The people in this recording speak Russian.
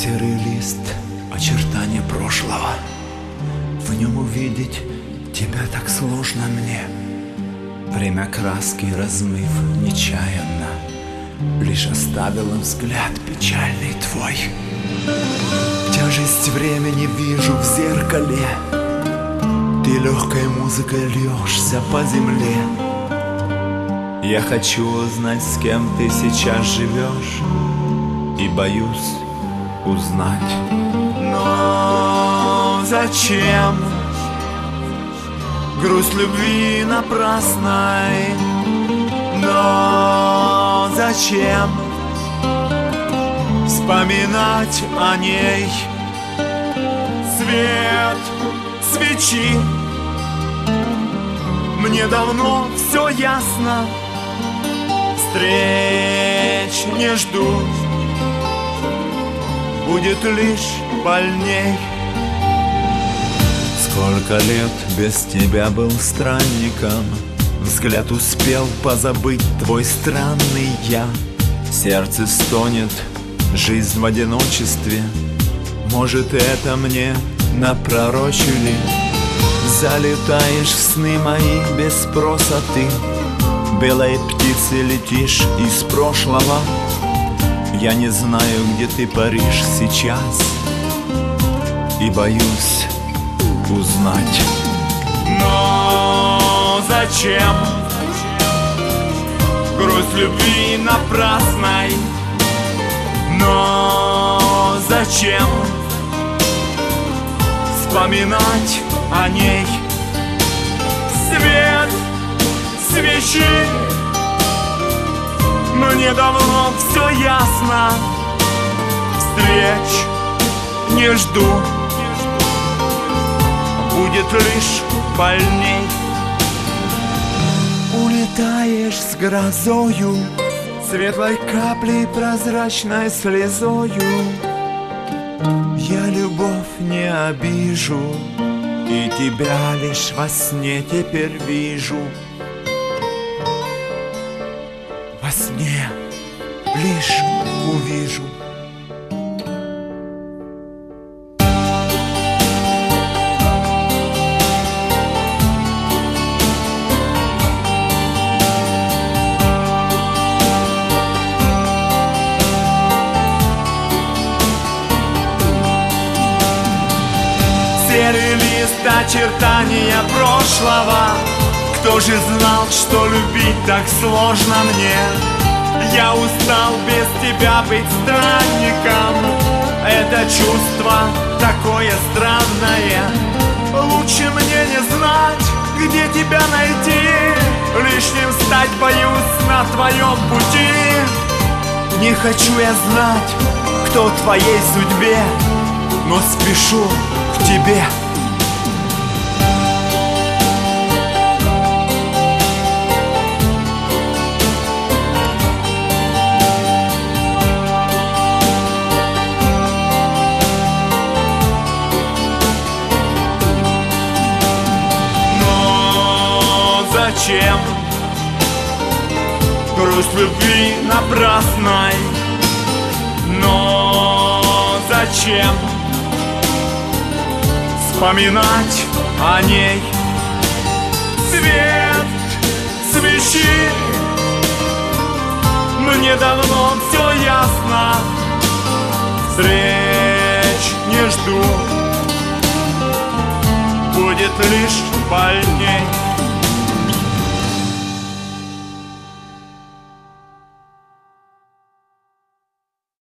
Серый лист, очертания прошлого. В нем увидеть тебя так сложно мне. Время краски размыв нечаянно, лишь оставила взгляд печальный твой. Тяжесть времени вижу в зеркале. Ты легкой музыкой льешься по земле. Я хочу узнать, с кем ты сейчас живешь, и боюсь узнать. Но зачем грусть любви напрасной? Но зачем вспоминать о ней? Свет свечи, мне давно все ясно. Встреч не жду, будет лишь больней. Сколько лет без тебя был странником, взгляд успел позабыть твой странный я. Сердце стонет, жизнь в одиночестве. Может, это мне напророчили? Залетаешь в сны мои без спроса ты. Белой птицей летишь из прошлого. Я не знаю, где ты паришь сейчас, и боюсь узнать. Но зачем грусть любви напрасной? Но зачем вспоминать о ней? Свет свечи, мне давно все ясно. Встреч не жду, будет лишь больней. Улетаешь с грозою, светлой каплей, прозрачной слезою. Я любовь не обижу, и тебя лишь во сне теперь вижу. Во сне лишь увижу. Серый лист, очертания прошлого. Кто же знал, что любить так сложно мне? Я устал без тебя быть странником. Это чувство такое странное. Лучше мне не знать, где тебя найти. Лишним стать боюсь на твоем пути. Не хочу я знать, кто в твоей судьбе, но спешу к тебе. Зачем грусть любви напрасной? Но зачем вспоминать о ней? Свет свечи, мне давно все ясно. Встреч не жду, будет лишь больней.